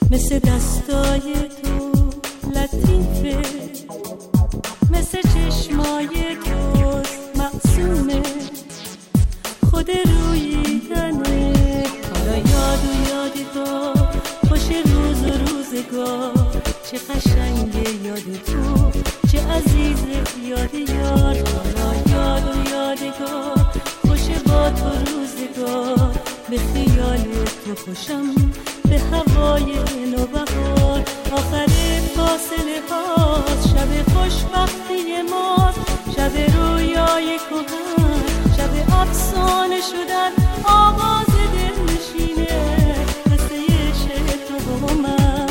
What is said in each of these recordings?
مثل دستای تو لطیفه، مثل چشمای تو معصومه، خود روییدنه. حالا یاد و یادگار، خوش روز و روزگار، چه قشنگه یاد تو، چه عزیزه یاد یار. حالا یاد و یادگار، خوش با تو روزگار، به خیال تو خوشم، به هوای نوبهار. آخر فاصله هاست، شب خوشبختی ماست، شب رویای کهن، شب افسانه شدن، آغاز دل نشینه، قصه عشق تو با من.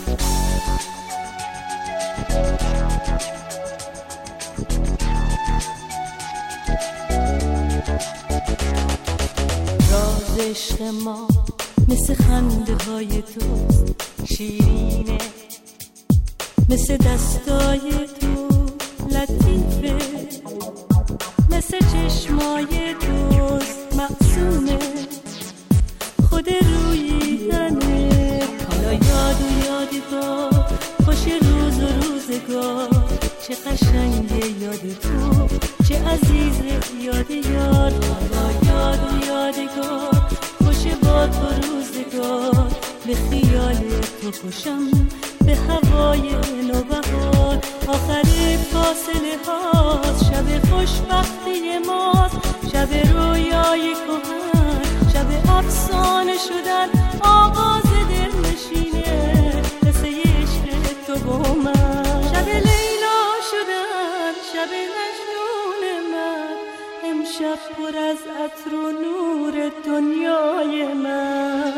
راز عشق ما مثل خنده های تو شیرینه، مثل دستای تو لطیفه، مثل چشمای تو معصومه، خود روییدنه. حالا یاد و یادگار، خوش روز و روزگار، چه قشنگه یاد تو، چه عزیزه یاد یار. حالا یاد و یادگار، خوش با تو روزگار، به خیال تو خوشم، به هوای نوبهار. آخر فاصله هاست، شب خوشبختی ماست، شب رویای کهن، شب افسانه شدن، آغاز دل نشینه، قصه عشق تو با من. شب لیلا شدن، شب مجنون من، امشب پر از عطر و نور دنیای من.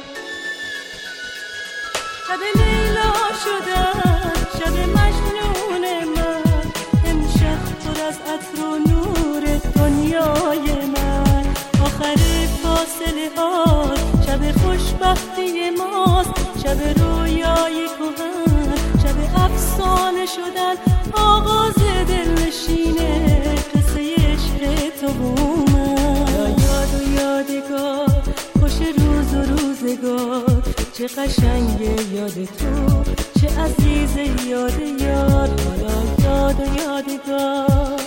شب لیلا شدن، شب مجنون من، امشب پر از عطر و نور دنیای من. آخر فاصله ها، شب خوشبختی ماست، شب رویای کهن، شب افسانه شدن، آغاز دل نشینه، قصه عشق تو با من. یاد و یادگار، خوش روز و روزگار، چه قشنگه یاد تو، چه عزیزه یاد یار. حالا یاد و یادگار.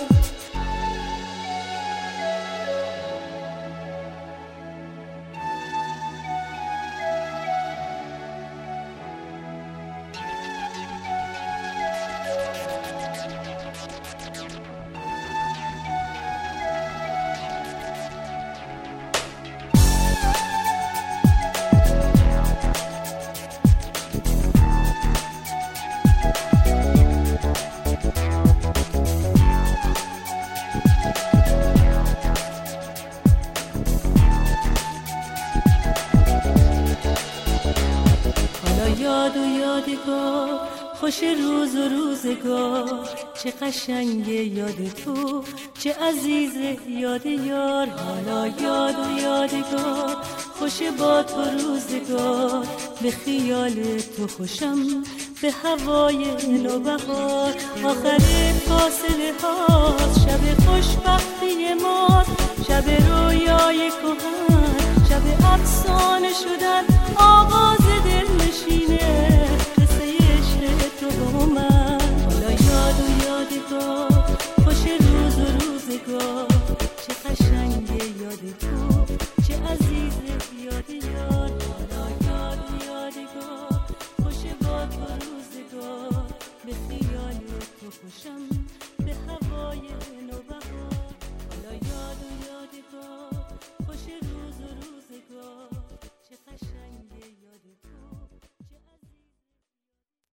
یاد و یادگار، خوش روز و روزگار، چه قشنگه یاد تو، چه عزیزه یاد یار. حالا یاد و یادگار، خوش با تو روزگار، به خیال تو خوشم، به هوای نوبهار. آخر فاصله هاست، شب خوشبختی ماست، شب رویای کهن، شب افسانه شدن، آغاز